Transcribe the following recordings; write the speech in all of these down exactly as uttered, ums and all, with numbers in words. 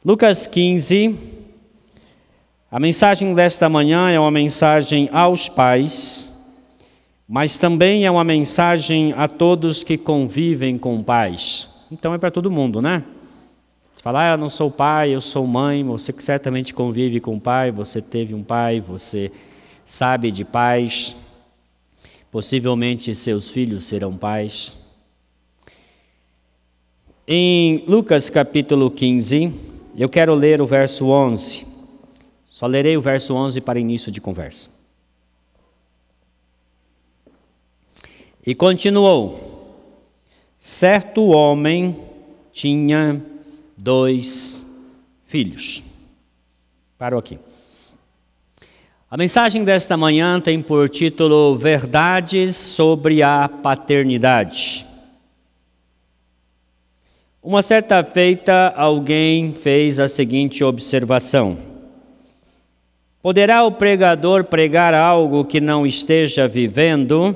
Lucas quinze, a mensagem desta manhã é uma mensagem aos pais, mas também é uma mensagem a todos que convivem com pais. Então é para todo mundo, né? Você fala, ah, eu não sou pai, eu sou mãe, você que certamente convive com pai, você teve um pai, você sabe de pais, possivelmente seus filhos serão pais. Em Lucas capítulo quinze, eu quero ler o verso onze. Só lerei o verso onze para início de conversa. E continuou: certo homem tinha dois filhos. Parou aqui. A mensagem desta manhã tem por título Verdades sobre a Paternidade. Uma certa feita, alguém fez a seguinte observação: poderá o pregador pregar algo que não esteja vivendo?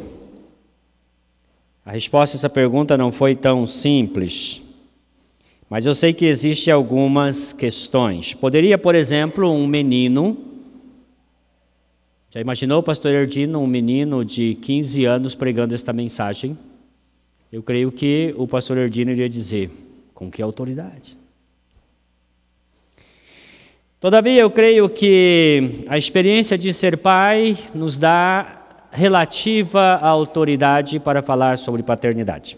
A resposta a essa pergunta não foi tão simples, mas eu sei que existem algumas questões. Poderia, por exemplo, um menino, já imaginou, pastor Erdino, um menino de quinze anos pregando esta mensagem? Eu creio que o pastor Erdino iria dizer, com que autoridade? Todavia, eu creio que a experiência de ser pai nos dá relativa autoridade para falar sobre paternidade.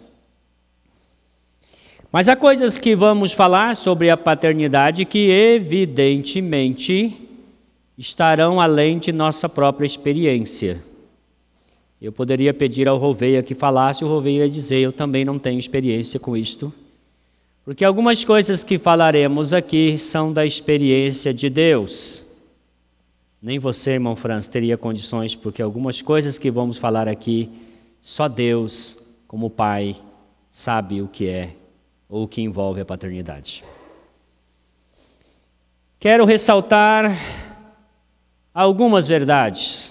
Mas há coisas que vamos falar sobre a paternidade que evidentemente estarão além de nossa própria experiência. Eu poderia pedir ao Rouveia que falasse, o Rouveia ia dizer, eu também não tenho experiência com isto. Porque algumas coisas que falaremos aqui são da experiência de Deus. Nem você, irmão Franz, teria condições, porque algumas coisas que vamos falar aqui, só Deus, como Pai, sabe o que é ou o que envolve a paternidade. Quero ressaltar algumas verdades.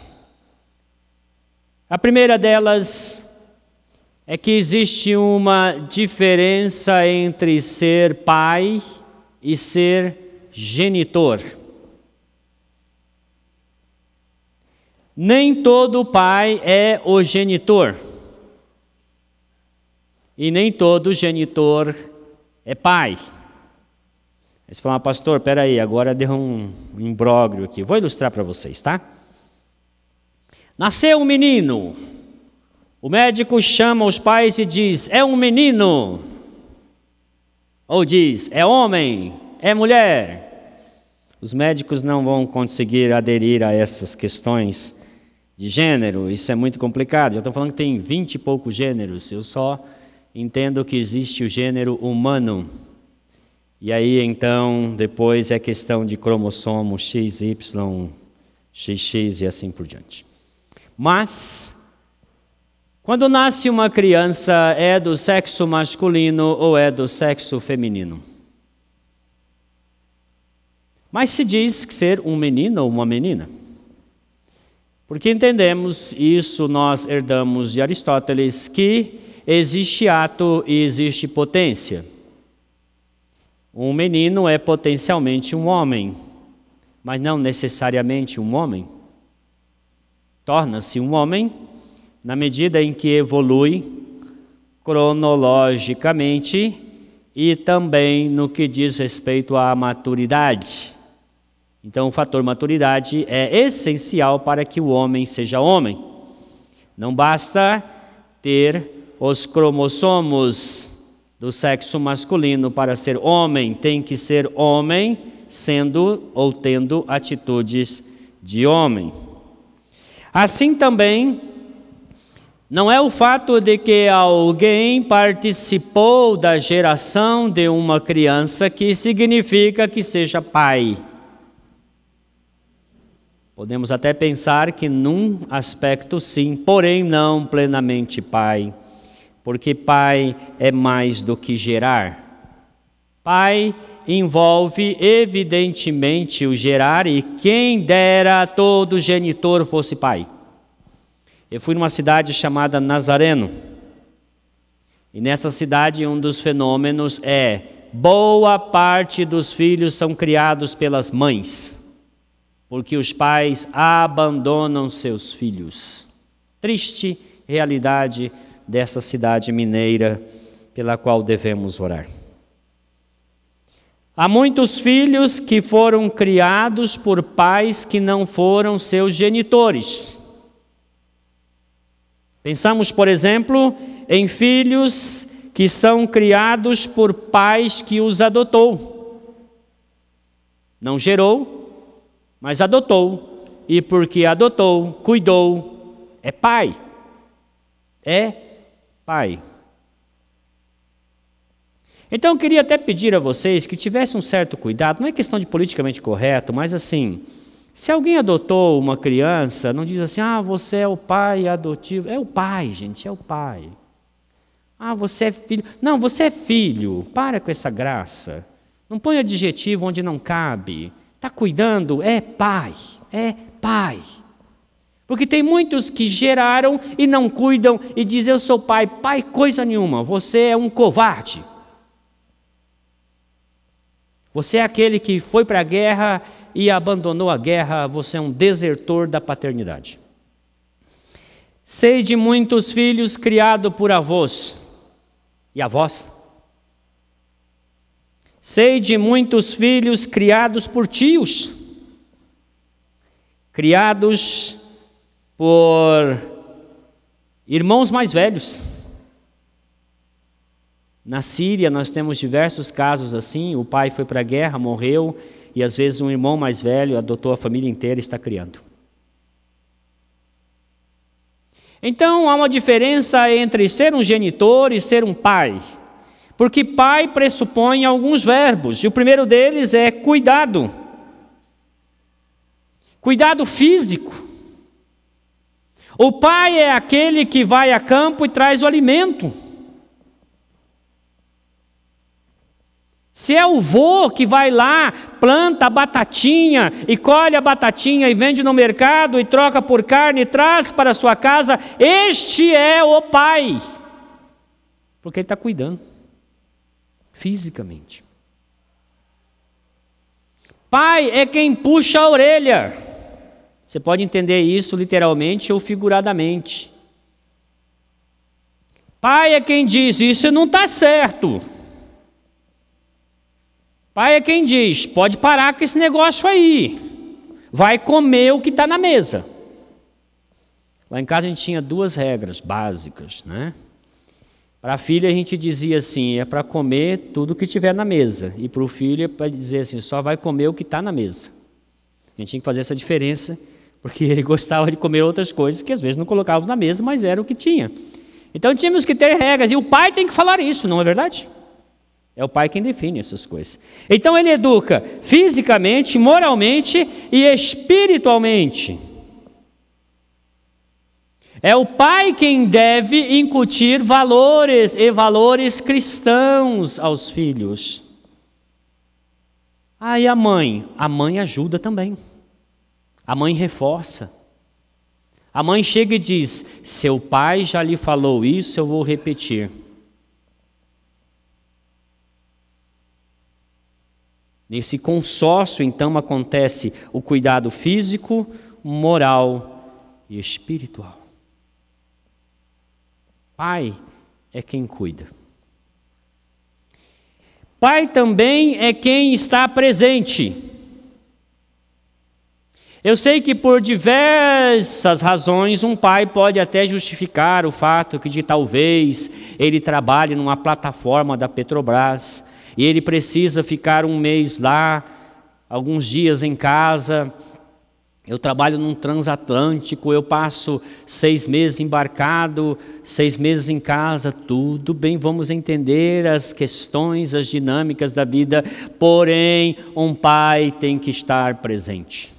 A primeira delas é que existe uma diferença entre ser pai e ser genitor. Nem todo pai é o genitor. E nem todo genitor é pai. Aí você fala, pastor, peraí, agora deu um imbróglio aqui. Vou ilustrar para vocês, tá? Nasceu um menino. O médico chama os pais e diz, é um menino. Ou diz, é homem, é mulher. Os médicos não vão conseguir aderir a essas questões de gênero. Isso é muito complicado. Eu estou falando que tem vinte e poucos gêneros. Eu só entendo que existe o gênero humano. E aí, então, depois é questão de cromossomo X Y, X X e assim por diante. Mas quando nasce uma criança, é do sexo masculino ou é do sexo feminino? Mas se diz que ser um menino ou uma menina. Porque entendemos, isso nós herdamos de Aristóteles, que existe ato e existe potência. Um menino é potencialmente um homem, mas não necessariamente um homem. Torna-se um homem na medida em que evolui cronologicamente e também no que diz respeito à maturidade. Então, o fator maturidade é essencial para que o homem seja homem. Não basta ter os cromossomos do sexo masculino para ser homem, tem que ser homem sendo ou tendo atitudes de homem. Assim também, não é o fato de que alguém participou da geração de uma criança que significa que seja pai. Podemos até pensar que num aspecto sim, porém não plenamente pai, porque pai é mais do que gerar. Pai envolve evidentemente o gerar, e quem dera todo genitor fosse pai. Eu fui numa cidade chamada Nazareno, e nessa cidade um dos fenômenos é boa parte dos filhos são criados pelas mães, porque os pais abandonam seus filhos. Triste realidade dessa cidade mineira pela qual devemos orar. Há muitos filhos que foram criados por pais que não foram seus genitores. Pensamos, por exemplo, em filhos que são criados por pais que os adotou. Não gerou, mas adotou. E porque adotou, cuidou, é pai. É pai. Então eu queria até pedir a vocês que tivessem um certo cuidado, não é questão de politicamente correto, mas assim, se alguém adotou uma criança, não diz assim, ah, você é o pai adotivo. É o pai, gente, é o pai. Ah, você é filho. Não, você é filho. Para com essa graça. Não põe adjetivo onde não cabe. Está cuidando? É pai. É pai. Porque tem muitos que geraram e não cuidam e dizem, eu sou pai. Pai, coisa nenhuma. Você é um covarde. Você é aquele que foi para a guerra e abandonou a guerra. Você é um desertor da paternidade. Sei de muitos filhos criados por avós e avós. Sei de muitos filhos criados por tios, criados por irmãos mais velhos. Na Síria nós temos diversos casos assim, o pai foi para a guerra, morreu, e às vezes um irmão mais velho adotou a família inteira e está criando. Então há uma diferença entre ser um genitor e ser um pai, porque pai pressupõe alguns verbos, e o primeiro deles é cuidado. Cuidado físico. O pai é aquele que vai a campo e traz o alimento. Se é o vô que vai lá, planta a batatinha e colhe a batatinha e vende no mercado e troca por carne e traz para a sua casa, este é o pai. Porque ele está cuidando, fisicamente. Pai é quem puxa a orelha. Você pode entender isso literalmente ou figuradamente. Pai é quem diz, isso não está certo. Pai é quem diz, pode parar com esse negócio aí, vai comer o que está na mesa. Lá em casa a gente tinha duas regras básicas, né? Para a filha a gente dizia assim, é para comer tudo que tiver na mesa, e para o filho é para dizer assim, só vai comer o que está na mesa. A gente tinha que fazer essa diferença, porque ele gostava de comer outras coisas que às vezes não colocávamos na mesa, mas era o que tinha. Então tínhamos que ter regras, e o pai tem que falar isso, não é verdade? É o pai quem define essas coisas. Então ele educa fisicamente, moralmente e espiritualmente. É o pai quem deve incutir valores e valores cristãos aos filhos. Ah, e a mãe? A mãe ajuda também. A mãe reforça. A mãe chega e diz, seu pai já lhe falou isso, eu vou repetir. Nesse consórcio, então, acontece o cuidado físico, moral e espiritual. Pai é quem cuida. Pai também é quem está presente. Eu sei que por diversas razões um pai pode até justificar o fato que de talvez ele trabalhe numa plataforma da Petrobras e ele precisa ficar um mês lá, alguns dias em casa. Eu trabalho num transatlântico, eu passo seis meses embarcado, seis meses em casa, tudo bem, vamos entender as questões, as dinâmicas da vida, porém, um pai tem que estar presente.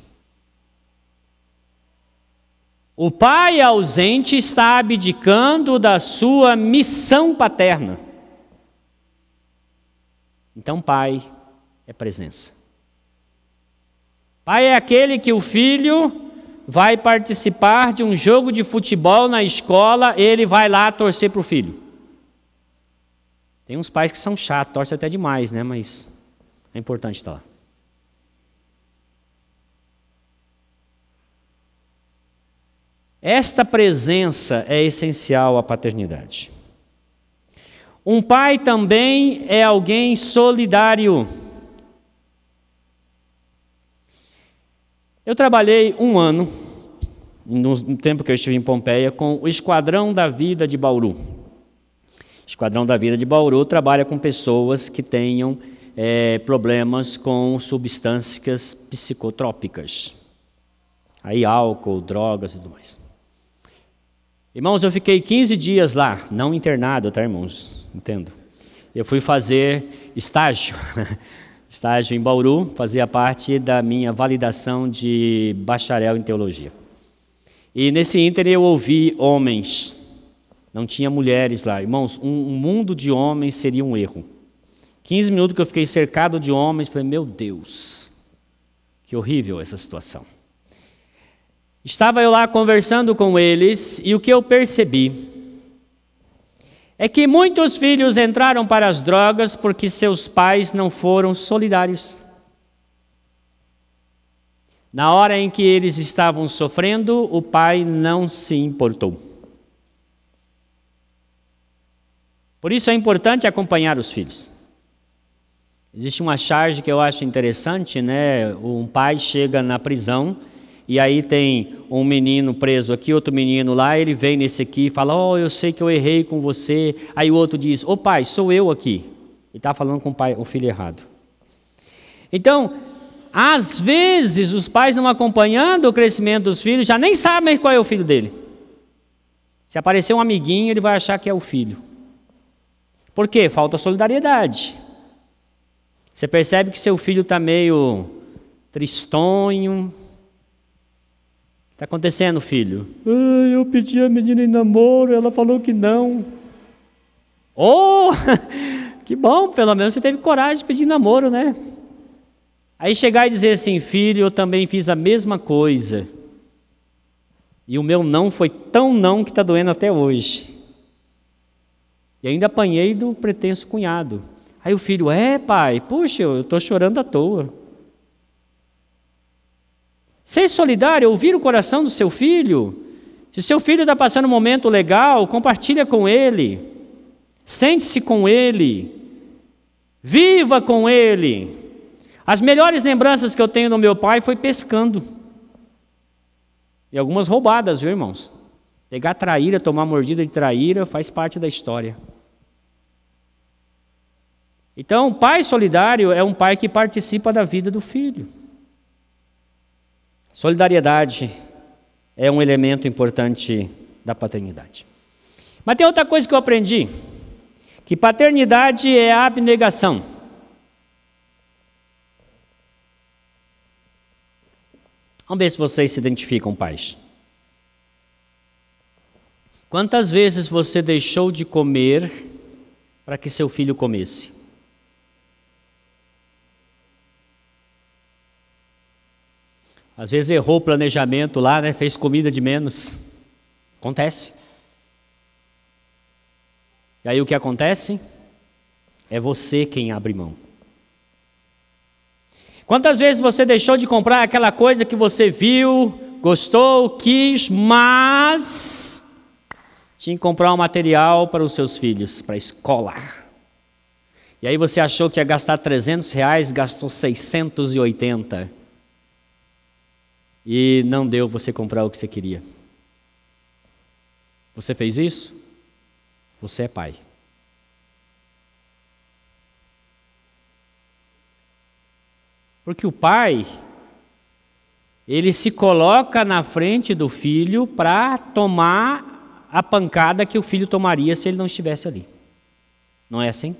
O pai ausente está abdicando da sua missão paterna. Então, pai é presença. Pai é aquele que o filho vai participar de um jogo de futebol na escola, ele vai lá torcer para o filho. Tem uns pais que são chatos, torcem até demais, né? Mas é importante estar lá. Esta presença é essencial à paternidade. Um pai também é alguém solidário. Eu trabalhei um ano, no tempo que eu estive em Pompeia, com o Esquadrão da Vida de Bauru. O Esquadrão da Vida de Bauru trabalha com pessoas que tenham é, problemas com substâncias psicotrópicas. Aí álcool, drogas e tudo mais. Irmãos, eu fiquei quinze dias lá, não internado, tá, irmãos? Entendo. Eu fui fazer estágio, estágio em Bauru, fazia parte da minha validação de bacharel em teologia. E nesse ínter eu ouvi homens, não tinha mulheres lá. Irmãos, um, um mundo de homens seria um erro. quinze minutos que eu fiquei cercado de homens, falei, meu Deus, que horrível essa situação. Estava eu lá conversando com eles e o que eu percebi é que muitos filhos entraram para as drogas porque seus pais não foram solidários. Na hora em que eles estavam sofrendo, o pai não se importou. Por isso é importante acompanhar os filhos. Existe uma charge que eu acho interessante, né? Um pai chega na prisão e aí tem um menino preso aqui, outro menino lá, ele vem nesse aqui e fala, oh, eu sei que eu errei com você. Aí o outro diz, ô oh, pai, sou eu aqui. Ele está falando com o, pai, o filho errado. Então, às vezes, os pais não acompanhando o crescimento dos filhos, já nem sabem qual é o filho dele. Se aparecer um amiguinho, ele vai achar que é o filho. Por quê? Falta solidariedade. Você percebe que seu filho está meio tristonho. O que está acontecendo, filho? Ah, eu pedi a menina em namoro, ela falou que não. Oh, que bom, pelo menos você teve coragem de pedir namoro, né? Aí chegar e dizer assim, filho, eu também fiz a mesma coisa. E o meu não foi tão não que está doendo até hoje. E ainda apanhei do pretenso cunhado. Aí o filho, é pai, puxa, eu estou chorando à toa. Ser solidário, ouvir o coração do seu filho. Se o seu filho está passando um momento legal, compartilha com ele. Sente-se com ele. Viva com ele. As melhores lembranças que eu tenho do meu pai foi pescando. E algumas roubadas, viu, irmãos? Pegar traíra, tomar mordida de traíra, faz parte da história. Então, o pai solidário é um pai que participa da vida do filho. Solidariedade é um elemento importante da paternidade. Mas tem outra coisa que eu aprendi, que paternidade é a abnegação. Vamos ver se vocês se identificam, pais. Quantas vezes você deixou de comer para que seu filho comesse? Às vezes errou o planejamento lá, né? Fez comida de menos. Acontece. E aí o que acontece? É você quem abre mão. Quantas vezes você deixou de comprar aquela coisa que você viu, gostou, quis, mas tinha que comprar um material para os seus filhos, para a escola. E aí você achou que ia gastar trezentos reais, gastou seiscentos e oitenta. E não deu você comprar o que você queria. Você fez isso? Você é pai. Porque o pai, ele se coloca na frente do filho para tomar a pancada que o filho tomaria se ele não estivesse ali. Não é assim?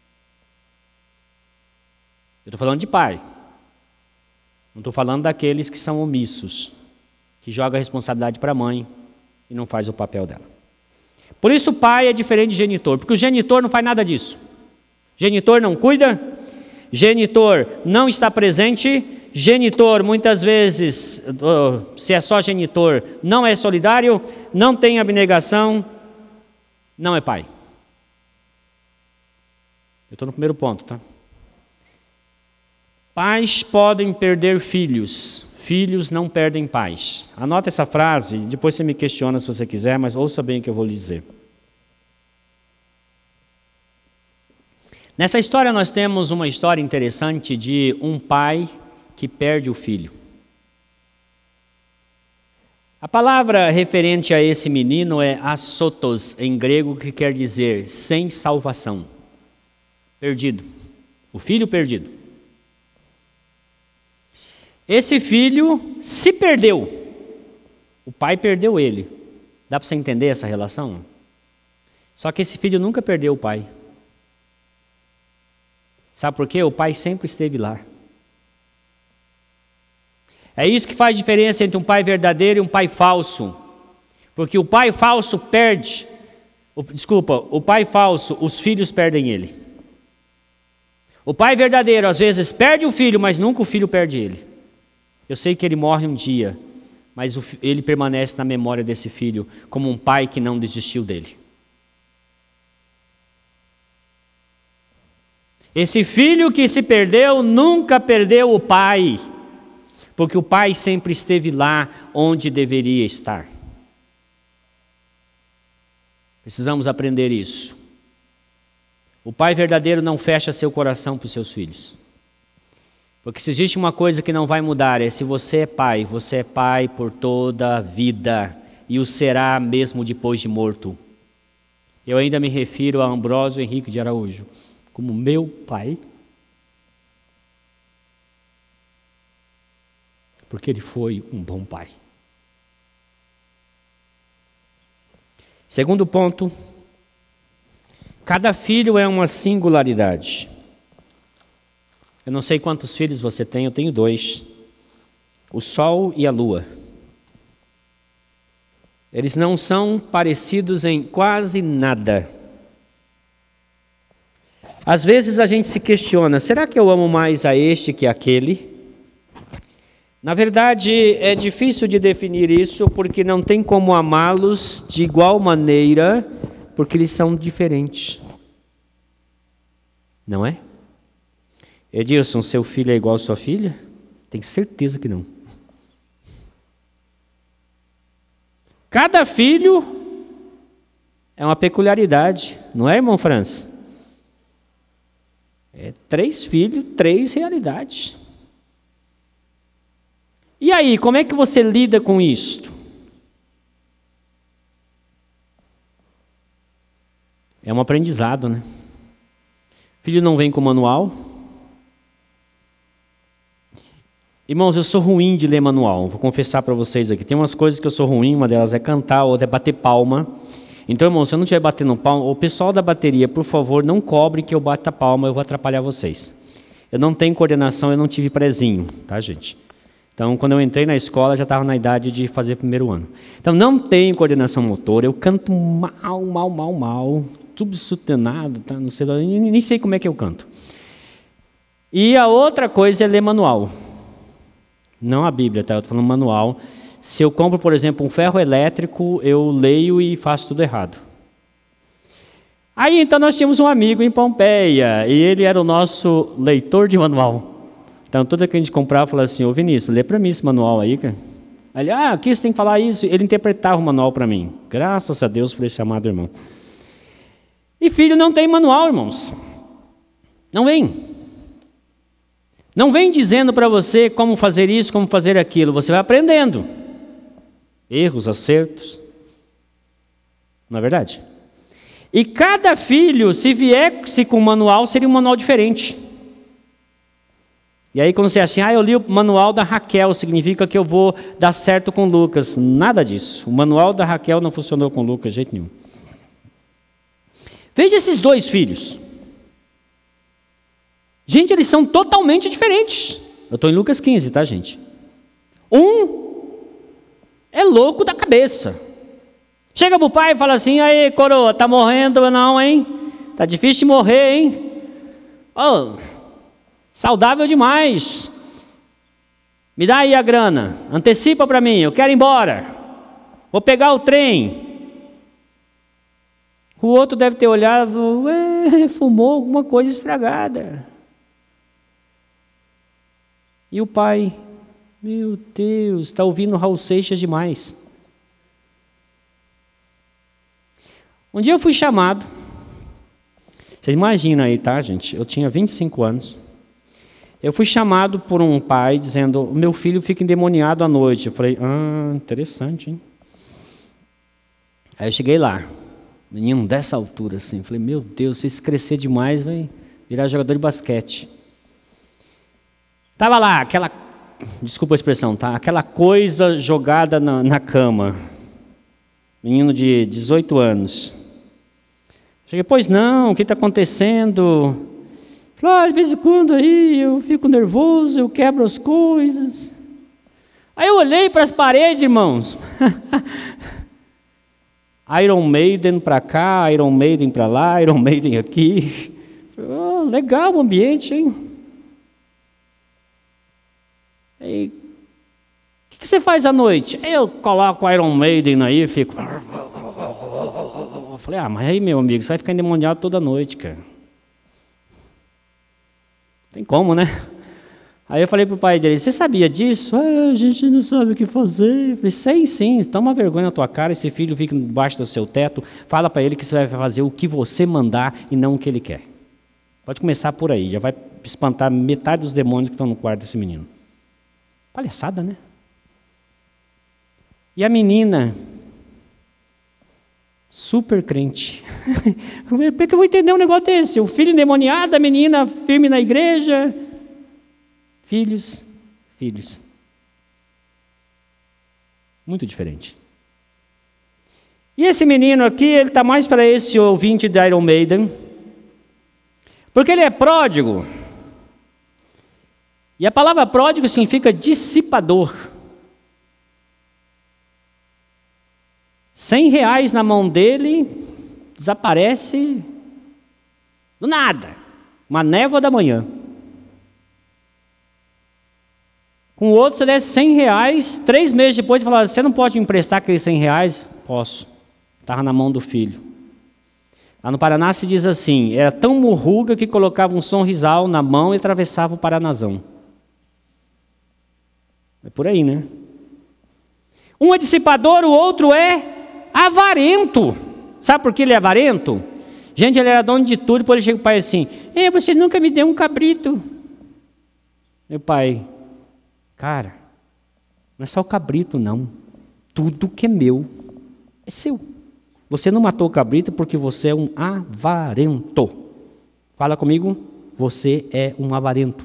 Eu estou falando de pai. Não estou falando daqueles que são omissos, que jogam a responsabilidade para a mãe e não faz o papel dela. Por isso o pai é diferente de genitor, porque o genitor não faz nada disso. Genitor não cuida, genitor não está presente, genitor muitas vezes, se é só genitor, não é solidário, não tem abnegação, não é pai. Eu estou no primeiro ponto, tá? Pais podem perder filhos, filhos não perdem pais. Anota essa frase, depois você me questiona se você quiser, mas ouça bem o que eu vou lhe dizer. Nessa história nós temos uma história interessante de um pai que perde o filho. A palavra referente a esse menino é asotos, em grego, que quer dizer sem salvação. Perdido. O filho perdido. Esse filho se perdeu. O pai perdeu ele. Dá para você entender essa relação? Só que esse filho nunca perdeu o pai. Sabe por quê? O pai sempre esteve lá. É isso que faz diferença entre um pai verdadeiro e um pai falso. Porque o pai falso perde, o, desculpa, o pai falso, os filhos perdem ele. O pai verdadeiro às vezes perde o filho, mas nunca o filho perde ele. Eu sei que ele morre um dia, mas o, ele permanece na memória desse filho como um pai que não desistiu dele. Esse filho que se perdeu nunca perdeu o pai, porque o pai sempre esteve lá onde deveria estar. Precisamos aprender isso. O pai verdadeiro não fecha seu coração para os seus filhos. Porque se existe uma coisa que não vai mudar, é se você é pai, você é pai por toda a vida, e o será mesmo depois de morto. Eu ainda me refiro a Ambrósio Henrique de Araújo como meu pai, porque ele foi um bom pai. Segundo ponto, cada filho é uma singularidade. Eu não sei quantos filhos você tem, eu tenho dois. O sol e a lua. Eles não são parecidos em quase nada. Às vezes a gente se questiona, será que eu amo mais a este que aquele? Na verdade, é difícil de definir isso, porque não tem como amá-los de igual maneira, porque eles são diferentes. Não é? Edilson, seu filho é igual à sua filha? Tenho certeza que não. Cada filho é uma peculiaridade, não é, irmão Franz? É três filhos, três realidades. E aí, como é que você lida com isto? É um aprendizado, né? Filho não vem com manual. Irmãos, eu sou ruim de ler manual, vou confessar para vocês aqui. Tem umas coisas que eu sou ruim, uma delas é cantar, outra é bater palma. Então, irmão, se eu não estiver batendo palma, o pessoal da bateria, por favor, não cobrem que eu bata palma, eu vou atrapalhar vocês. Eu não tenho coordenação, eu não tive prezinho, tá, gente? Então, quando eu entrei na escola, já estava na idade de fazer primeiro ano. Então, não tenho coordenação motora, eu canto mal, mal, mal, mal, subsutenado, tá? Não sei, nem sei como é que eu canto. E a outra coisa é ler manual. Não a Bíblia, tá? Eu estou falando manual. Se eu compro, por exemplo, um ferro elétrico, eu leio e faço tudo errado. Aí, então, nós tínhamos um amigo em Pompeia, e ele era o nosso leitor de manual. Então, toda que a gente comprava, falava assim, ô Vinícius, lê para mim esse manual aí, cara. Aí ele, ah, aqui você tem que falar isso. Ele interpretava o manual para mim. Graças a Deus por esse amado irmão. E filho não tem manual, irmãos. Não vem. Não vem dizendo para você como fazer isso, como fazer aquilo. Você vai aprendendo. Erros, acertos. Não é verdade? E cada filho, se viesse com um manual, seria um manual diferente. E aí quando você acha assim, ah, eu li o manual da Raquel, significa que eu vou dar certo com o Lucas. Nada disso. O manual da Raquel não funcionou com o Lucas de jeito nenhum. Veja esses dois filhos. Gente, eles são totalmente diferentes. Eu estou em Lucas quinze, tá, gente? Um é louco da cabeça. Chega pro pai e fala assim, aí, coroa, tá morrendo ou não, hein? Tá difícil de morrer, hein? Oh, saudável demais. Me dá aí a grana, antecipa para mim, eu quero ir embora. Vou pegar o trem. O outro deve ter olhado, ué, É, fumou alguma coisa estragada. E o pai, meu Deus, está ouvindo Raul Seixas demais. Um dia eu fui chamado, vocês imaginam aí, tá, gente? Eu tinha vinte e cinco anos. Eu fui chamado por um pai dizendo, o meu filho fica endemoniado à noite. Eu falei, ah, interessante, hein? Aí eu cheguei lá, menino dessa altura, assim. Falei, meu Deus, se isso crescer demais, vai virar jogador de basquete. Tava lá, aquela, desculpa a expressão, tá? Aquela coisa jogada na, na cama. Menino de dezoito anos. Cheguei, pois não, o que está acontecendo? Falei, ah, de vez em quando aí eu fico nervoso, eu quebro as coisas. Aí eu olhei para as paredes, irmãos. Iron Maiden para cá, Iron Maiden para lá, Iron Maiden aqui. Oh, legal o ambiente, hein? E, o que, que você faz à noite? Eu coloco Iron Maiden aí e fico... Eu falei, ah, mas aí, meu amigo, você vai ficar endemoniado toda noite, cara. Tem como, né? Aí eu falei pro pai dele, você sabia disso? Ah, a gente não sabe o que fazer. Eu falei, sei sim, toma vergonha na tua cara, esse filho fica debaixo do seu teto, fala para ele que você vai fazer o que você mandar e não o que ele quer. Pode começar por aí, já vai espantar metade dos demônios que estão no quarto desse menino. Palhaçada, né? E a menina, super crente. Como é que eu vou entender um negócio desse? O filho endemoniado, a menina firme na igreja. Filhos, filhos. Muito diferente. E esse menino aqui, ele está mais para esse ouvinte de Iron Maiden, porque ele é pródigo. E a palavra pródigo significa dissipador. Cem reais na mão dele, desaparece do nada. Uma névoa da manhã. Com o outro, você desse cem reais, três meses depois, você fala, você não pode me emprestar aqueles cem reais? Posso. Estava na mão do filho. Lá no Paraná se diz assim, era tão murruga que colocava um sonrisal na mão e atravessava o Paranazão. É por aí, né? Um é dissipador, o outro é avarento. Sabe por que ele é avarento? Gente, ele era dono de tudo, depois ele chega para o pai assim, Ei, você nunca me deu um cabrito. Meu pai, cara, não é só o cabrito não, tudo que é meu é seu. Você não matou o cabrito porque você é um avarento. Fala comigo, você é um avarento.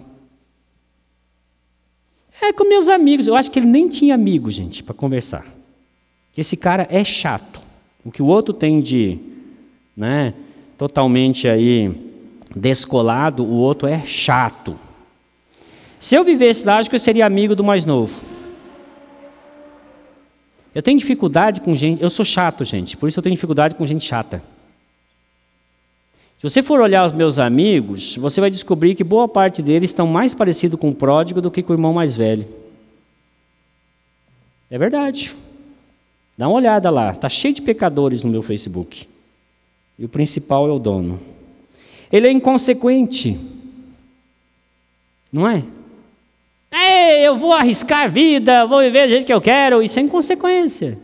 É com meus amigos, eu acho que ele nem tinha amigos, gente, para conversar. Esse cara é chato. O que o outro tem de, né, totalmente aí descolado, o outro é chato. Se eu vivesse lá, acho que eu seria amigo do mais novo. Eu tenho dificuldade com gente, eu sou chato, gente, por isso eu tenho dificuldade com gente chata. Se você for olhar os meus amigos, você vai descobrir que boa parte deles estão mais parecidos com o pródigo do que com o irmão mais velho. É verdade. Dá uma olhada lá, está cheio de pecadores no meu Facebook. E o principal é o dono. Ele é inconsequente. Não é? Ei, eu vou arriscar a vida, vou viver do jeito que eu quero. Isso é inconsequência.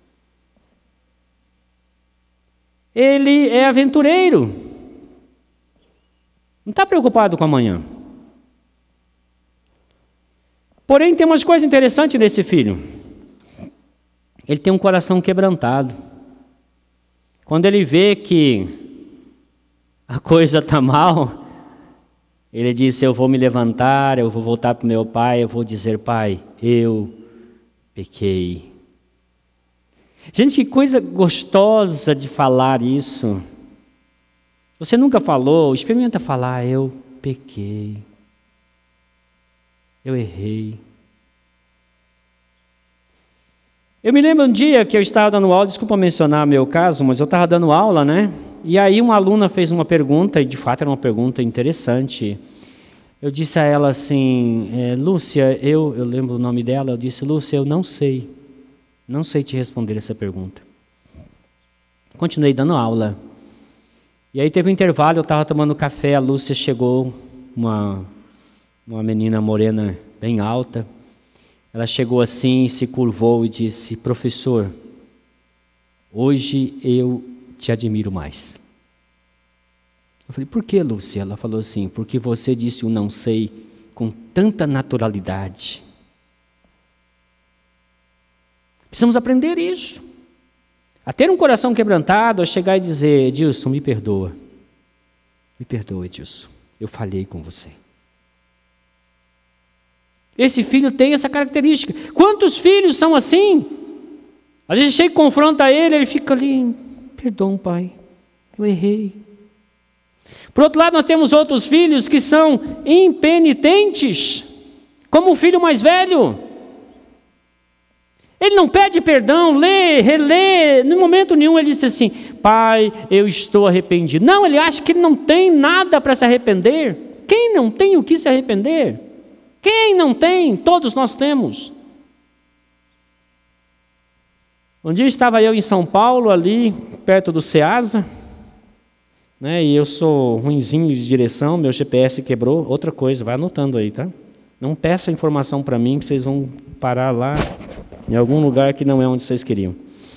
Ele é aventureiro. Não está preocupado com amanhã. Porém, tem umas coisas interessantes nesse filho. Ele tem um coração quebrantado. Quando ele vê que a coisa está mal, ele disse, eu vou me levantar, eu vou voltar para o meu pai, eu vou dizer, pai, eu pequei. Gente, que coisa gostosa de falar isso. Você nunca falou, experimenta falar, eu pequei. Eu errei. Eu me lembro um dia que eu estava dando aula, desculpa mencionar meu caso, mas eu estava dando aula, né? E aí uma aluna fez uma pergunta, e de fato era uma pergunta interessante. Eu disse a ela assim, é, Lúcia, eu, eu lembro o nome dela, eu disse, Lúcia, eu não sei, não sei te responder essa pergunta. Continuei dando aula. E aí teve um intervalo, eu estava tomando café, a Lúcia chegou, uma, uma menina morena bem alta. Ela chegou assim, se curvou e disse: professor, hoje eu te admiro mais. Eu falei: por que, Lúcia? Ela falou assim: porque você disse o não sei com tanta naturalidade. Precisamos aprender isso. A ter um coração quebrantado, a chegar e dizer: Edilson, me perdoa. Me perdoa, Edilson. Eu falhei com você. Esse filho tem essa característica. Quantos filhos são assim? Às vezes chega e confronta ele, ele fica ali: perdão, pai, eu errei. Por outro lado, nós temos outros filhos que são impenitentes, como o filho mais velho. Ele não pede perdão, lê, relê, no momento nenhum ele diz assim: pai, eu estou arrependido. Não, ele acha que ele não tem nada para se arrepender. Quem não tem o que se arrepender? Quem não tem? Todos nós temos. Um dia estava eu em São Paulo, ali perto do Ceasa, né, e eu sou ruinzinho de direção, meu G P S quebrou. Outra coisa, vai anotando aí, tá? Não peça informação para mim que vocês vão parar lá em algum lugar que não é onde vocês queriam.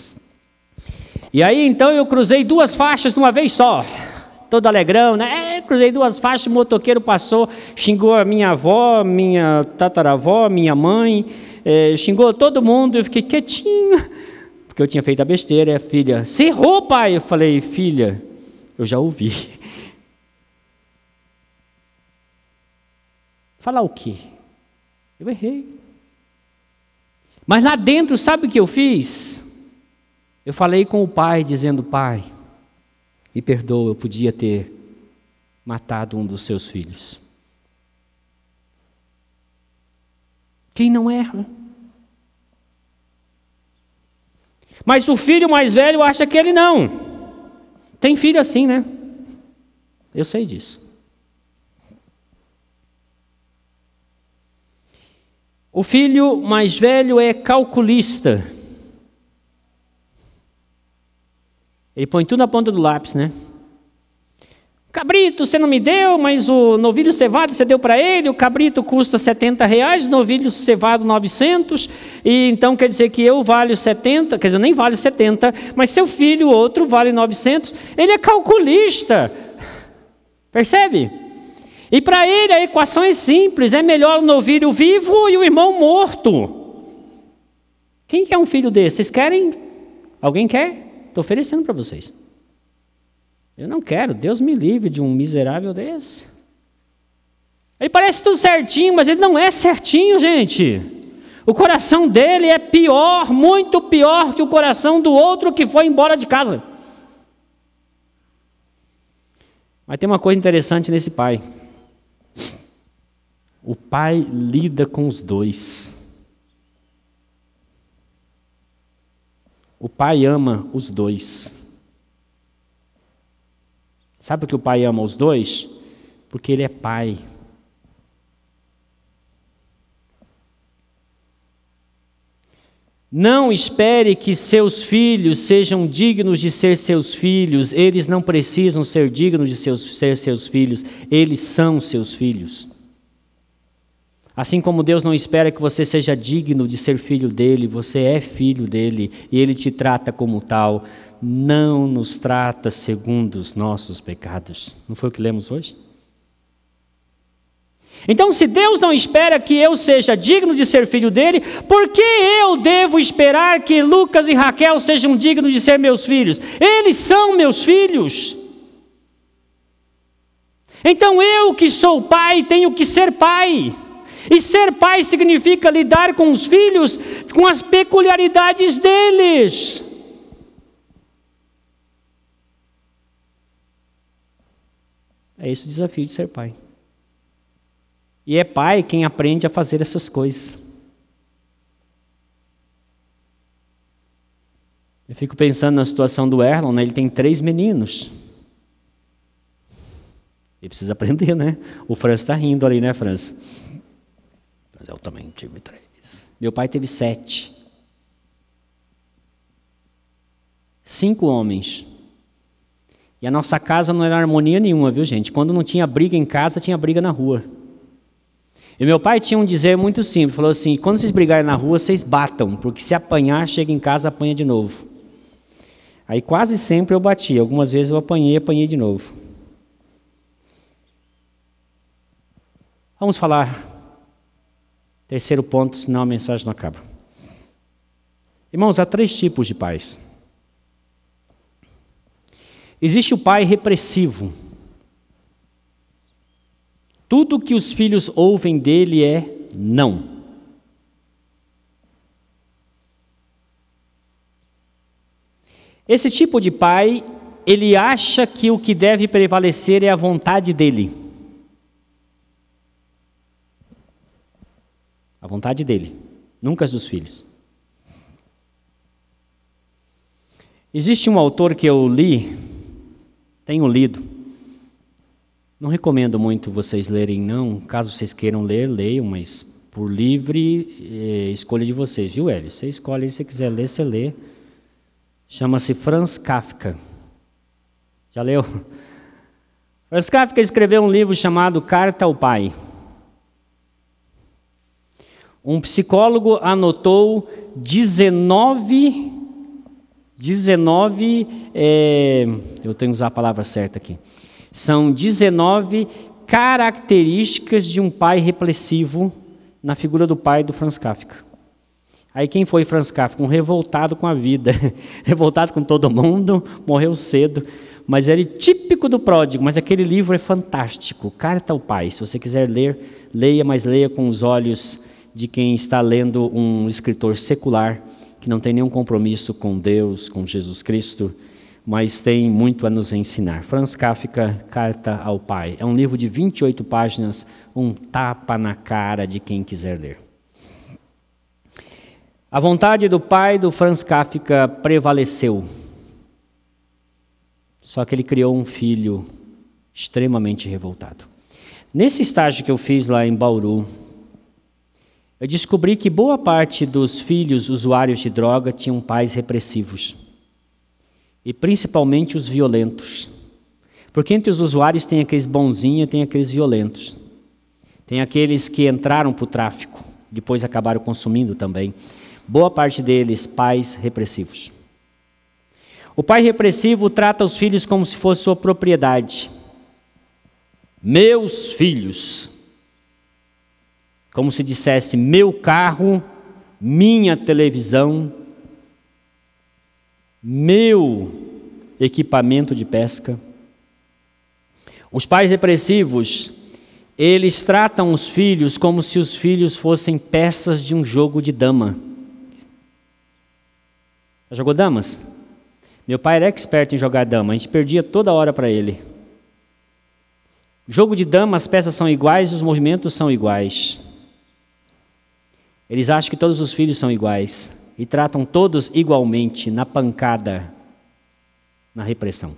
E aí então eu cruzei duas faixas de uma vez só, todo alegrão, né? É, cruzei duas faixas, o motoqueiro passou, xingou a minha avó, minha tataravó, minha mãe, é, xingou todo mundo. Eu fiquei quietinho, porque eu tinha feito a besteira. E a filha: você errou, pai? Eu falei: filha, eu já ouvi. Falar o quê? Eu errei. Mas lá dentro, sabe o que eu fiz? Eu falei com o pai, dizendo: pai, me perdoa, eu podia ter matado um dos seus filhos. Quem não erra? Mas o filho mais velho acha que ele não. Tem filho assim, né? Eu sei disso. O filho mais velho é calculista. Ele põe tudo na ponta do lápis, né? Cabrito, você não me deu, mas o novilho cevado você deu para ele. O cabrito custa setenta reais, o novilho cevado novecentos. E então quer dizer que eu valho setenta, quer dizer, eu nem valho setenta, mas seu filho, outro, vale novecentos. Ele é calculista. Percebe? E para ele a equação é simples: é melhor o novilho vivo e o irmão morto. Quem quer um filho desse? Vocês querem? Alguém quer? Estou oferecendo para vocês. Eu não quero, Deus me livre de um miserável desse. Ele parece tudo certinho, mas ele não é certinho, gente. O coração dele é pior, muito pior que o coração do outro que foi embora de casa. Mas tem uma coisa interessante nesse pai. O pai lida com os dois. O pai ama os dois. Sabe por que o pai ama os dois? Porque ele é pai. Não espere que seus filhos sejam dignos de ser seus filhos. Eles não precisam ser dignos de seus, ser seus filhos. Eles são seus filhos. Assim como Deus não espera que você seja digno de ser filho dele, você é filho dele e ele te trata como tal. Não nos trata segundo os nossos pecados. Não foi o que lemos hoje? Então, se Deus não espera que eu seja digno de ser filho dele, por que eu devo esperar que Lucas e Raquel sejam dignos de ser meus filhos? Eles são meus filhos. Então eu que sou pai tenho que ser pai. E ser pai significa lidar com os filhos com as peculiaridades deles. É esse o desafio de ser pai. E é pai quem aprende a fazer essas coisas. Eu fico pensando na situação do Erlon, né? Ele tem três meninos. Ele precisa aprender, né? O Franz está rindo ali, né, Franz? Mas eu também tive três. Meu pai teve sete. Cinco homens. E a nossa casa não era harmonia nenhuma, viu, gente? Quando não tinha briga em casa, tinha briga na rua. E meu pai tinha um dizer muito simples, falou assim, quando vocês brigarem na rua, vocês batam, porque se apanhar, chega em casa, apanha de novo. Aí quase sempre eu bati, algumas vezes eu apanhei, apanhei de novo. Vamos falar terceiro ponto, senão a mensagem não acaba. Irmãos, há três tipos de pais. Existe o pai repressivo. Tudo que os filhos ouvem dele é não. Esse tipo de pai, ele acha que o que deve prevalecer é a vontade dele. A vontade dele, nunca as dos filhos. Existe um autor que eu li, tenho lido, não recomendo muito vocês lerem não, caso vocês queiram ler, leiam, mas por livre eh, escolha de vocês, viu, Hélio? Você escolhe, se você quiser ler, você lê. Chama-se Franz Kafka. Já leu? Franz Kafka escreveu um livro chamado Carta ao Pai. Um psicólogo anotou dezenove, dezenove, é, eu tenho que usar a palavra certa aqui, são dezenove características de um pai repressivo na figura do pai do Franz Kafka. Aí quem foi Franz Kafka? Um revoltado com a vida, revoltado com todo mundo, morreu cedo, mas ele é típico do pródigo, mas aquele livro é fantástico, Carta ao Pai. Se você quiser ler, leia, mas leia com os olhos de quem está lendo um escritor secular, que não tem nenhum compromisso com Deus, com Jesus Cristo, mas tem muito a nos ensinar. Franz Kafka, Carta ao Pai. É um livro de vinte e oito páginas, um tapa na cara de quem quiser ler. A vontade do pai do Franz Kafka prevaleceu. Só que ele criou um filho extremamente revoltado. Nesse estágio que eu fiz lá em Bauru, eu descobri que boa parte dos filhos usuários de droga tinham pais repressivos. E principalmente os violentos. Porque entre os usuários tem aqueles bonzinhos e tem aqueles violentos. Tem aqueles que entraram para o tráfico, depois acabaram consumindo também. Boa parte deles, pais repressivos. O pai repressivo trata os filhos como se fosse sua propriedade. Meus filhos. Como se dissesse, meu carro, minha televisão, meu equipamento de pesca. Os pais repressivos, eles tratam os filhos como se os filhos fossem peças de um jogo de dama. Já jogou damas? Meu pai era expert em jogar dama, a gente perdia toda hora para ele. Jogo de dama, as peças são iguais, os movimentos são iguais. Eles acham que todos os filhos são iguais e tratam todos igualmente, na pancada, na repressão.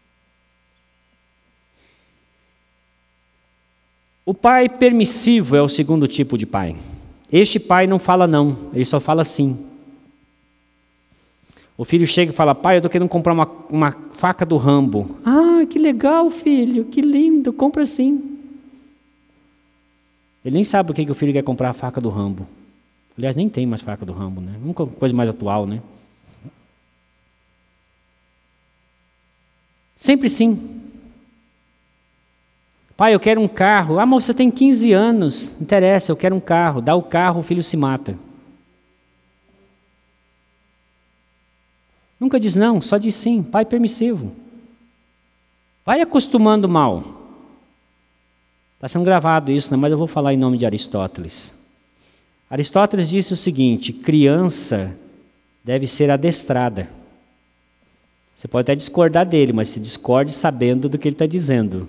O pai permissivo é o segundo tipo de pai. Este pai não fala não, ele só fala sim. O filho chega e fala, pai, eu estou querendo comprar uma, uma faca do Rambo. Ah, que legal, filho, que lindo, compra sim. Ele nem sabe o que, que o filho quer comprar, a faca do Rambo. Aliás, nem tem mais faca do Rambo, né? Uma coisa mais atual, né? Sempre sim. Pai, eu quero um carro. Ah, mas você tem quinze anos. Não interessa, eu quero um carro. Dá o carro, o filho se mata. Nunca diz não, só diz sim. Pai permissivo. Vai acostumando mal. Está sendo gravado isso, né? Mas eu vou falar em nome de Aristóteles. Aristóteles disse o seguinte, criança deve ser adestrada. Você pode até discordar dele, mas se discorde sabendo do que ele está dizendo.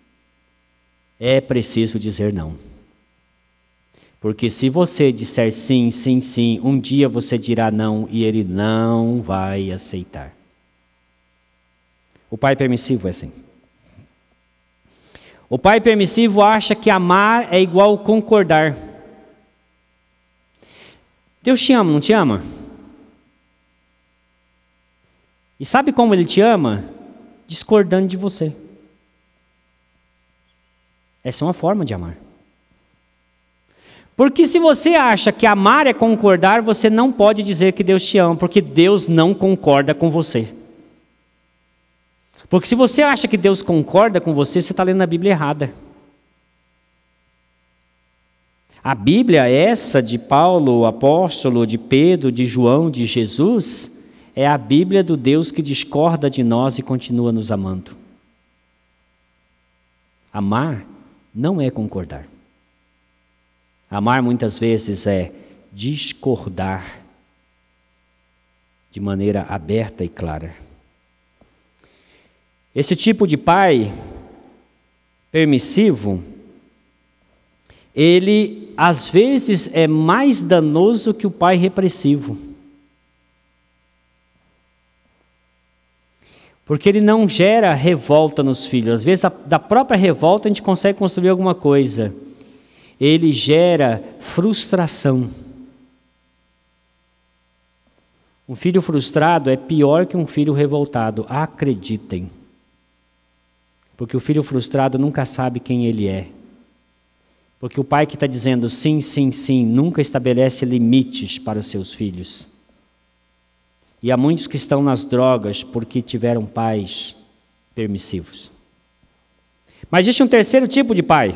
É preciso dizer não. Porque se você disser sim, sim, sim, um dia você dirá não e ele não vai aceitar. O pai permissivo é assim. O pai permissivo acha que amar é igual concordar. Deus te ama, não te ama? E sabe como Ele te ama? discordando de você. Essa é uma forma de amar. Porque se você acha que amar é concordar, você não pode dizer que Deus te ama, porque Deus não concorda com você. Porque se você acha que Deus concorda com você, você está lendo a Bíblia errada. A Bíblia essa de Paulo, o apóstolo, de Pedro, de João, de Jesus, é a Bíblia do Deus que discorda de nós e continua nos amando. Amar não é concordar. Amar muitas vezes é discordar de maneira aberta e clara. Esse tipo de pai permissivo, ele às vezes é mais danoso que o pai repressivo. Porque ele não gera revolta nos filhos. Às vezes, da própria revolta, a gente consegue construir alguma coisa. Ele gera frustração. Um filho frustrado é pior que um filho revoltado. Acreditem. Porque o filho frustrado nunca sabe quem ele é. Porque o pai que está dizendo sim, sim, sim, nunca estabelece limites para os seus filhos. E há muitos que estão nas drogas porque tiveram pais permissivos. Mas existe um terceiro tipo de pai.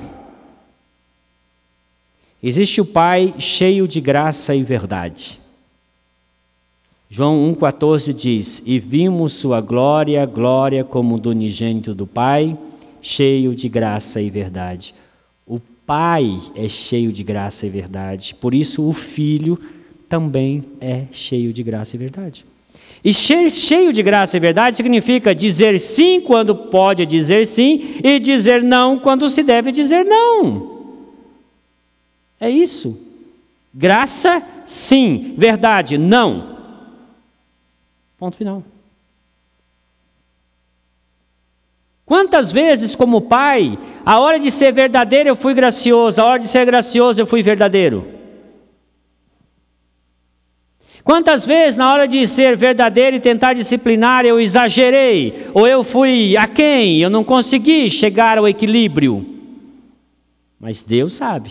Existe o pai cheio de graça e verdade. João um, quatorze diz: E vimos sua glória, glória como do unigênito do Pai, cheio de graça e verdade. O Pai é cheio de graça e verdade. Por isso o Filho também é cheio de graça e verdade. E cheio de graça e verdade significa dizer sim quando pode dizer sim e dizer não quando se deve dizer não. É isso. Graça, sim. Verdade, não. Ponto final. Quantas vezes, como pai, a hora de ser verdadeiro eu fui gracioso, a hora de ser gracioso eu fui verdadeiro? Quantas vezes, na hora de ser verdadeiro e tentar disciplinar, eu exagerei, ou eu fui aquém, eu não consegui chegar ao equilíbrio? Mas Deus sabe.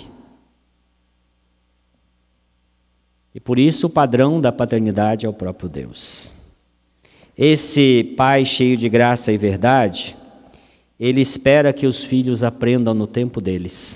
E por isso o padrão da paternidade é o próprio Deus. Esse pai cheio de graça e verdade, ele espera que os filhos aprendam no tempo deles.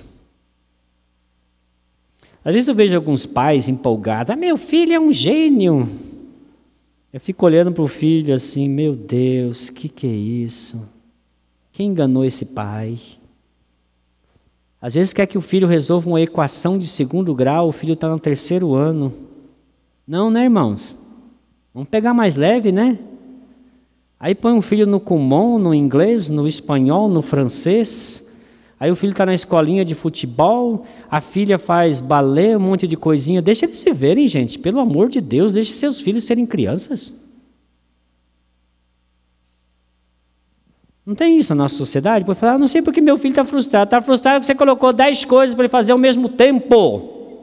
Às vezes eu vejo alguns pais empolgados. Ah, meu filho é um gênio. Eu fico olhando para o filho assim, meu Deus, o que, que é isso? Quem enganou esse pai? Às vezes quer que o filho resolva uma equação de segundo grau, o filho está no terceiro ano. Não, né, irmãos? Vamos pegar mais leve, né? Aí põe um filho no Kumon, no inglês, no espanhol, no francês. Aí o filho está na escolinha de futebol, a filha faz balé, um monte de coisinha. Deixa eles viverem, gente. Pelo amor de Deus, deixe seus filhos serem crianças. Não tem isso na nossa sociedade? Pode falar, ah, não sei porque meu filho está frustrado. Está frustrado porque você colocou dez coisas para ele fazer ao mesmo tempo.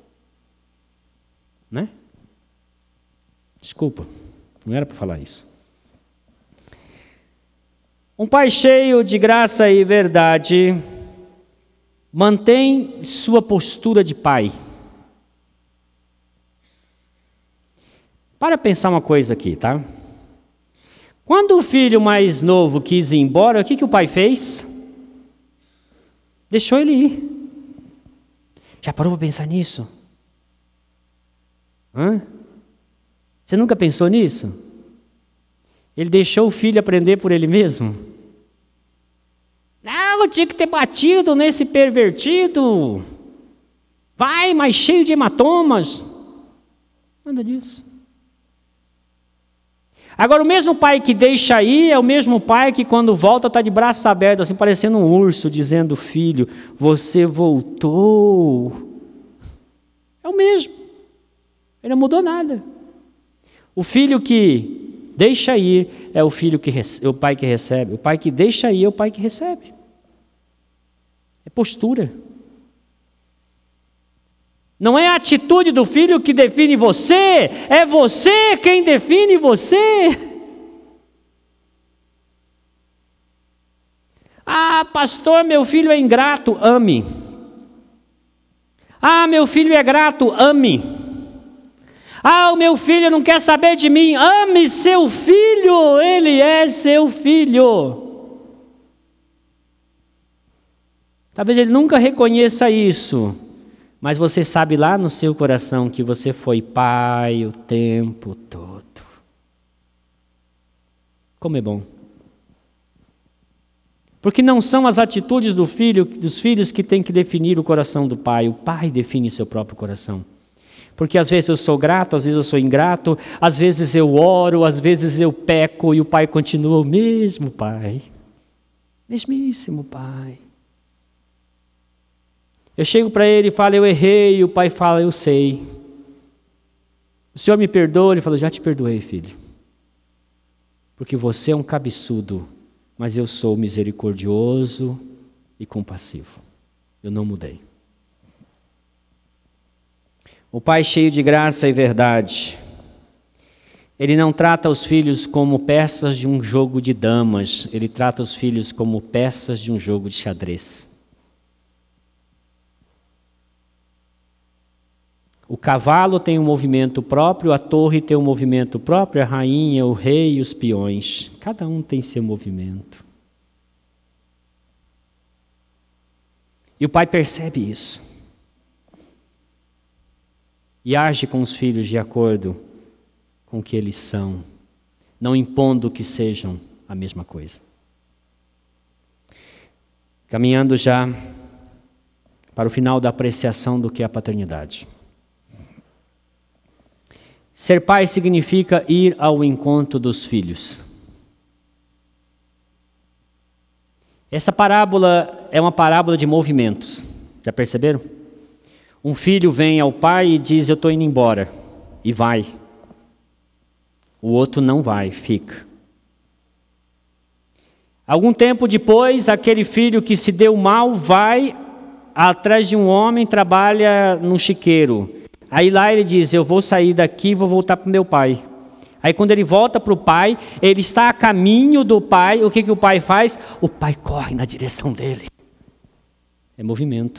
Né? Desculpa, não era para falar isso. Um pai cheio de graça e verdade mantém sua postura de pai. Para pensar uma coisa aqui, tá? Quando o filho mais novo quis ir embora, o que, que o pai fez? Deixou ele ir. Já parou para pensar nisso? Hã? Você nunca pensou nisso? Ele deixou o filho aprender por ele mesmo? Não, eu tinha que ter batido nesse pervertido. Vai, mas cheio de hematomas. Nada disso. Agora, o mesmo pai que deixa ir é o mesmo pai que quando volta está de braços abertos, assim, parecendo um urso, dizendo, filho, você voltou. É o mesmo. Ele não mudou nada. O filho que deixa ir é o filho que é o pai que recebe. O pai que deixa ir é o pai que recebe. É postura. Não é a atitude do filho que define você, é você quem define você. Ah, pastor, meu filho é ingrato. Ame. Ah, meu filho é grato. Ame. Ah, o meu filho não quer saber de mim. Ame seu filho, ele é seu filho. Talvez ele nunca reconheça isso, mas você sabe lá no seu coração que você foi pai o tempo todo. Como é bom. Porque não são as atitudes do filho, dos filhos que têm que definir o coração do pai. O pai define seu próprio coração. Porque às vezes eu sou grato, às vezes eu sou ingrato, às vezes eu oro, às vezes eu peco e o pai continua o mesmo pai. Mesmíssimo pai. Eu chego para ele e falo, eu errei, e o pai fala, eu sei. O senhor me perdoa? Ele fala, já te perdoei, filho. Porque você é um cabeçudo, mas eu sou misericordioso e compassivo. Eu não mudei. O pai cheio de graça e verdade. Ele não trata os filhos como peças de um jogo de damas. Ele trata os filhos como peças de um jogo de xadrez. O cavalo tem um movimento próprio, a torre tem um movimento próprio, a rainha, o rei e os peões. Cada um tem seu movimento. E o pai percebe isso. E age com os filhos de acordo com o que eles são, não impondo que sejam a mesma coisa. Caminhando já para o final da apreciação do que é a paternidade. Ser pai significa ir ao encontro dos filhos. Essa parábola é uma parábola de movimentos. Já perceberam? Um filho vem ao pai e diz, eu estou indo embora. E vai. O outro não vai, fica. Algum tempo depois, aquele filho que se deu mal vai atrás de um homem, trabalha num chiqueiro. Aí lá ele diz, eu vou sair daqui e vou voltar para o meu pai. Aí quando ele volta para o pai, ele está a caminho do pai, o que, que o pai faz? O pai corre na direção dele. É movimento.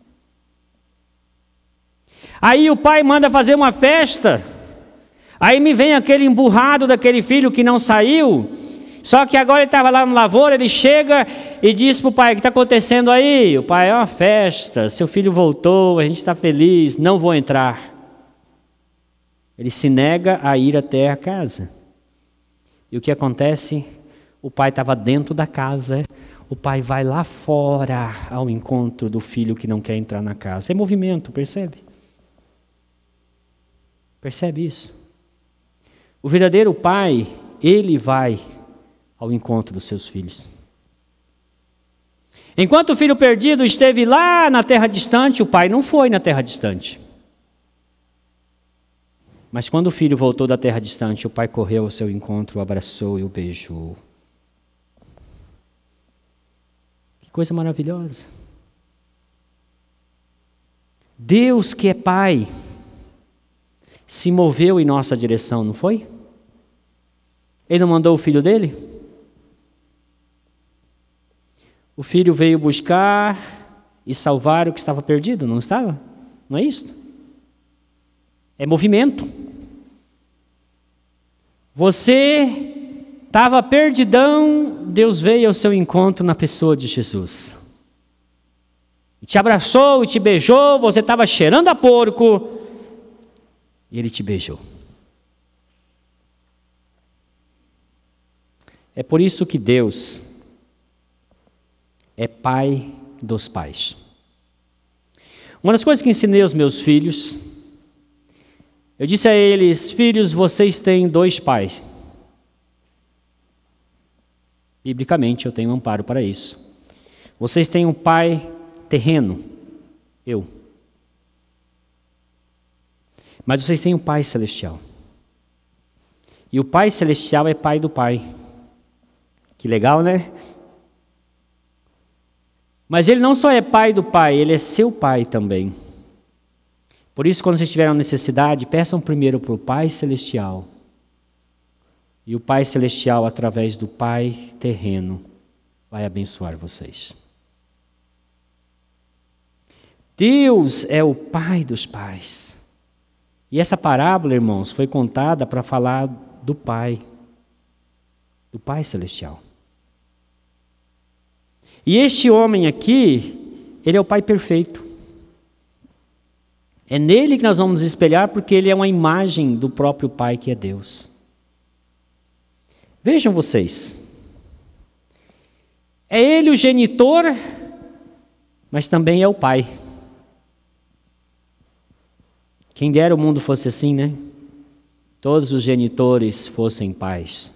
Aí o pai manda fazer uma festa. Aí me vem aquele emburrado daquele filho que não saiu. Só que agora ele estava lá no lavoura, ele chega e diz para o pai, o que está acontecendo aí? O pai, é uma festa, seu filho voltou, a gente está feliz, não vou entrar. Ele se nega a ir até a casa. E o que acontece? O pai estava dentro da casa, o pai vai lá fora ao encontro do filho que não quer entrar na casa. É movimento, percebe? Percebe isso? O verdadeiro pai, ele vai ao encontro dos seus filhos. Enquanto o filho perdido esteve lá na terra distante, o pai não foi na terra distante. Mas quando o filho voltou da terra distante, o pai correu ao seu encontro, o abraçou e o beijou. Que coisa maravilhosa. Deus que é pai, se moveu em nossa direção, não foi? Ele não mandou o filho dele? O filho veio buscar e salvar o que estava perdido, não estava? Não é isso? É movimento. Você estava perdidão, Deus veio ao seu encontro na pessoa de Jesus. E te abraçou e te beijou, você estava cheirando a porco, e Ele te beijou. É por isso que Deus é pai dos pais. Uma das coisas que ensinei aos meus filhos, eu disse a eles, filhos, vocês têm dois pais. Biblicamente eu tenho um amparo para isso. Vocês têm um pai terreno, eu. Mas vocês têm um pai celestial. E o pai celestial é pai do pai. Que legal, né? Mas ele não só é pai do pai, ele é seu pai também. Por isso, quando vocês tiverem necessidade, peçam primeiro para o Pai Celestial. E o Pai Celestial, através do Pai terreno, vai abençoar vocês. Deus é o Pai dos pais. E essa parábola, irmãos, foi contada para falar do Pai, do Pai Celestial. E este homem aqui, ele é o Pai perfeito. É nele que nós vamos espelhar, porque ele é uma imagem do próprio Pai, que é Deus. Vejam vocês. É ele o genitor, mas também é o Pai. Quem dera o mundo fosse assim, né? Todos os genitores fossem pais.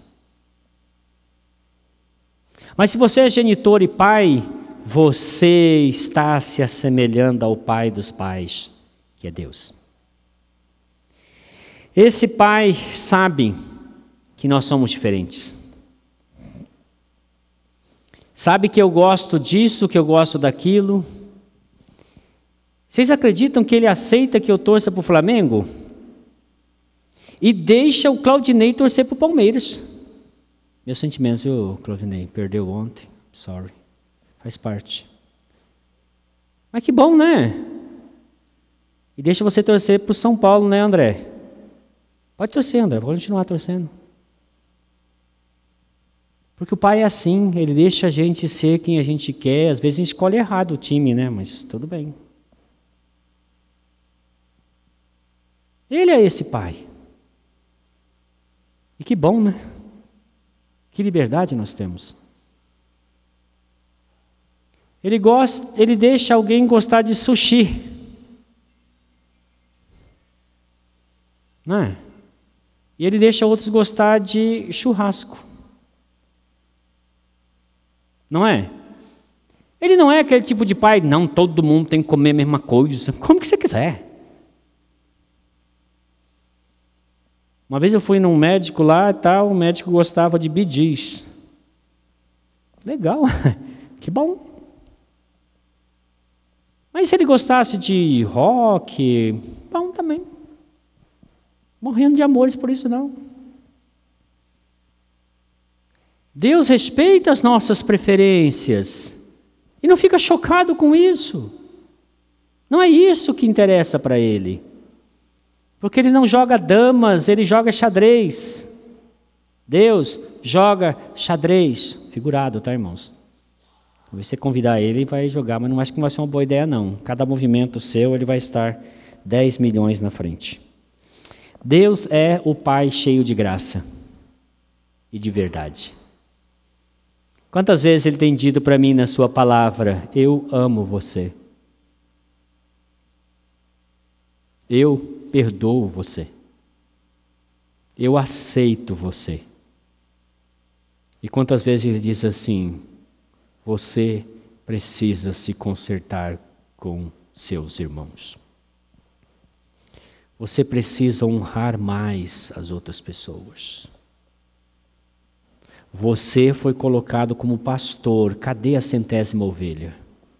Mas se você é genitor e pai, você está se assemelhando ao Pai dos pais, que é Deus. Esse Pai sabe que nós somos diferentes. Sabe que eu gosto disso, que eu gosto daquilo. Vocês acreditam que ele aceita que eu torça para o Flamengo? E deixa o Claudinei torcer para o Palmeiras. Meus sentimentos, viu, Claudinei? Perdeu ontem. Sorry. Faz parte. Mas que bom, né? E deixa você torcer para o São Paulo, né, André? Pode torcer, André. Pode continuar torcendo. Porque o Pai é assim. Ele deixa a gente ser quem a gente quer. Às vezes a gente escolhe errado o time, né? Mas tudo bem. Ele é esse Pai. E que bom, né? Que liberdade nós temos. Ele gosta, ele deixa alguém gostar de sushi. Não é? E ele deixa outros gostar de churrasco. Não é? Ele não é aquele tipo de pai, não, todo mundo tem que comer a mesma coisa. Como que você quiser. Uma vez eu fui num médico lá e tal, o médico gostava de Bee Gees. Legal, que bom. Mas se ele gostasse de rock, bom também. Morrendo de amores por isso não. Deus respeita as nossas preferências e não fica chocado com isso. Não é isso que interessa para Ele. Porque Ele não joga damas, Ele joga xadrez. Deus joga xadrez. Figurado, tá, irmãos? Se você convidar Ele, Ele vai jogar, mas não acho que não vai ser uma boa ideia, não. Cada movimento seu, Ele vai estar dez milhões na frente. Deus é o Pai cheio de graça e de verdade. Quantas vezes Ele tem dito para mim na sua palavra, eu amo você. Eu perdoo você. Eu aceito você. E quantas vezes Ele diz assim, você precisa se consertar com seus irmãos. Você precisa honrar mais as outras pessoas. Você foi colocado como pastor. Cadê a centésima ovelha?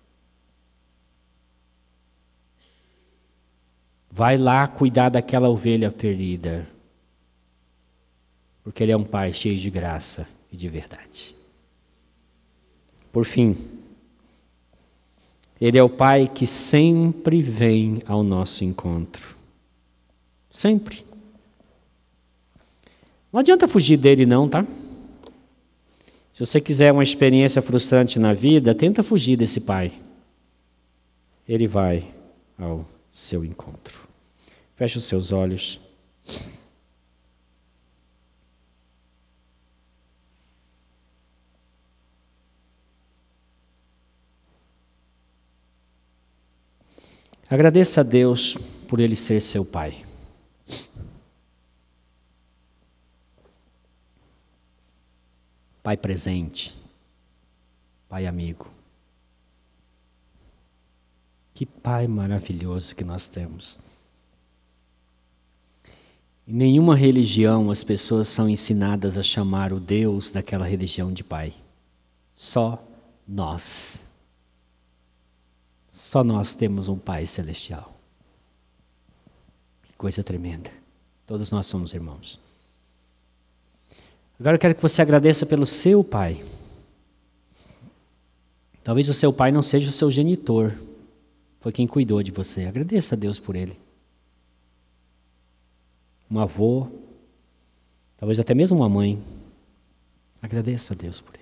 Vai lá cuidar daquela ovelha ferida. Porque Ele é um Pai cheio de graça e de verdade. Por fim, Ele é o Pai que sempre vem ao nosso encontro. Sempre. Não adianta fugir dele não, tá? Se você quiser uma experiência frustrante na vida, tenta fugir desse Pai. Ele vai ao seu encontro. Feche os seus olhos. Agradeça a Deus por Ele ser seu Pai. Pai presente, Pai amigo. Que Pai maravilhoso que nós temos. Em nenhuma religião as pessoas são ensinadas a chamar o Deus daquela religião de Pai. Só nós. Só nós temos um Pai celestial. Que coisa tremenda. Todos nós somos irmãos. Agora eu quero que você agradeça pelo seu Pai. Talvez o seu pai não seja o seu genitor, foi quem cuidou de você. Agradeça a Deus por ele. Um avô, talvez até mesmo uma mãe. Agradeça a Deus por ele.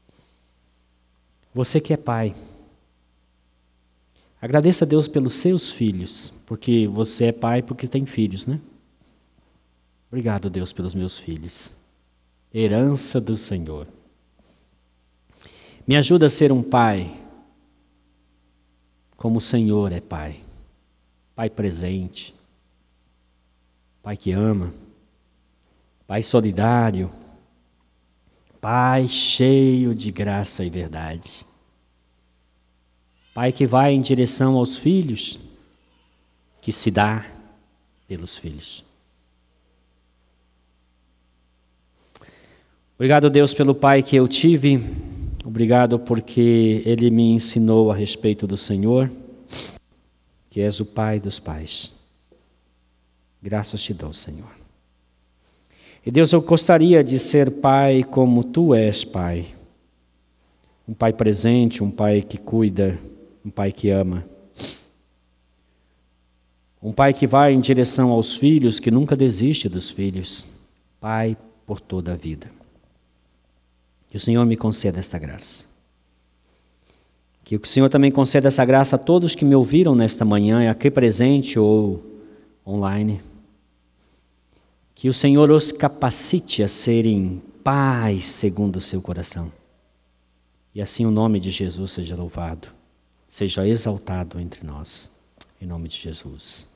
Você que é pai, agradeça a Deus pelos seus filhos, porque você é pai porque tem filhos, né? Obrigado, Deus, pelos meus filhos. Herança do Senhor. Me ajuda a ser um pai como o Senhor é pai. Pai presente. Pai que ama. Pai solidário. Pai cheio de graça e verdade. Pai que vai em direção aos filhos, que se dá pelos filhos. Obrigado, Deus, pelo pai que eu tive. Obrigado porque ele me ensinou a respeito do Senhor, que és o Pai dos pais. Graças te dou, Senhor. E Deus, eu gostaria de ser pai como tu és pai. Um pai presente, um pai que cuida, um pai que ama. Um pai que vai em direção aos filhos, que nunca desiste dos filhos. Pai por toda a vida. Que o Senhor me conceda esta graça. Que o Senhor também conceda essa graça a todos que me ouviram nesta manhã, aqui presente ou online. Que o Senhor os capacite a serem pais segundo o seu coração. E assim o nome de Jesus seja louvado, seja exaltado entre nós. Em nome de Jesus.